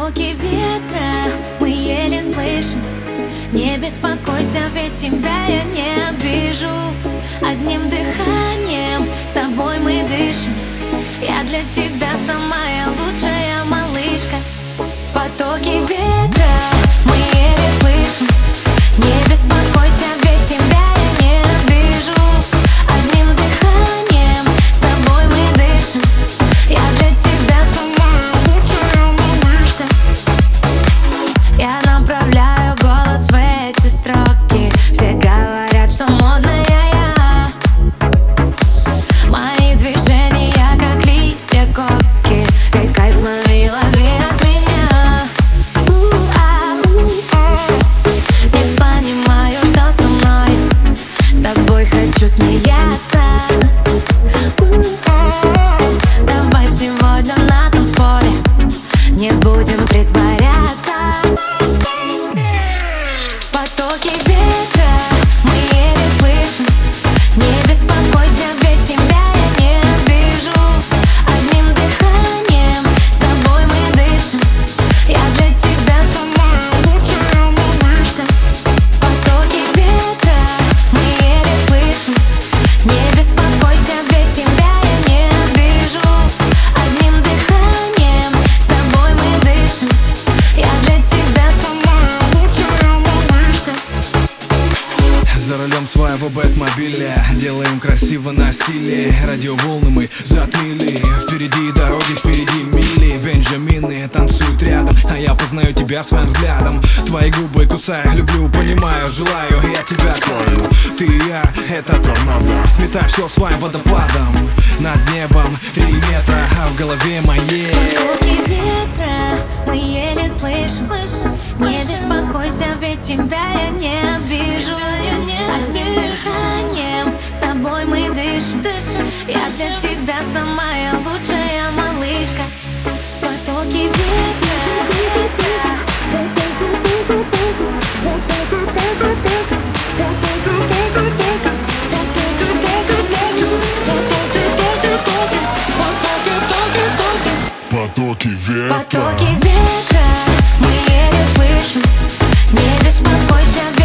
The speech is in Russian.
Потоки ветра мы еле слышим. Не беспокойся, ведь тебя я не обижу. Одним дыханием с тобой мы дышим. Я для тебя самая лучшая малышка. Потоки ветра мы еле слышим. Не беспокойся, ведь тебя я не обижу. Одним дыханием с тобой мы дышим. Я для тебя самая лучшая малышка. Я направляю голос в эти строки. Все говорят, что модная я. Мои движения как листья коки. Ты кайф лови, лови от меня. Не понимаю, что со мной. С тобой хочу смеяться. Давай сегодня на танцполе не будем притворяться. Потоки ветра мы еле слышим. Не беспокойся, ведь тебя я не обижу. Одним дыханием с тобой мы дышим. Я для тебя самая лучшая малышка. Потоки ветра мы еле слышим. Не беспокойся, ведь тебя я не обижу. Одним дыханием с тобой мы дышим. Я для тебя самая лучшая малышка. За рулем своего бэтмобиля делаем красиво на стиле. Радиоволны мы затмили. Впереди дороги, впереди мили. Бенджамины танцуют рядом, а я познаю тебя своим взглядом. Твои губы кусаю, люблю, понимаю, желаю. Я тебя твою, ты и я, это торнадо. Сметай все своим водопадом. Над небом 3 метра, а в голове моей. Потоки ветра мы еле слышим. Не беспокойся, ведь тебя я не обижу. Одним дыханием с тобой мы дышим. Я для тебя самая лучшая малышка. Потоки ветра. Потоки ветра. Потоки ветра мы еле слышим. Не беспокойся,